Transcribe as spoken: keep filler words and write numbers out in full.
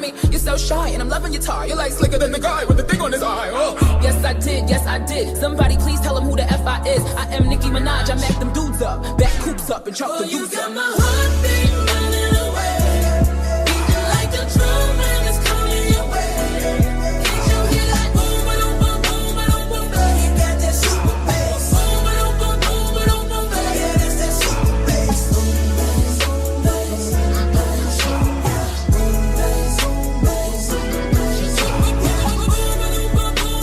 me. You're so shy, and I'm loving your tie. You're like slicker than the guy with the thing on his eye. Oh. Yes, I did, yes, I did. Somebody please tell him who the F I is. I am Nicki Minaj, I mack them dudes up. Back coops up and chop the dudes up.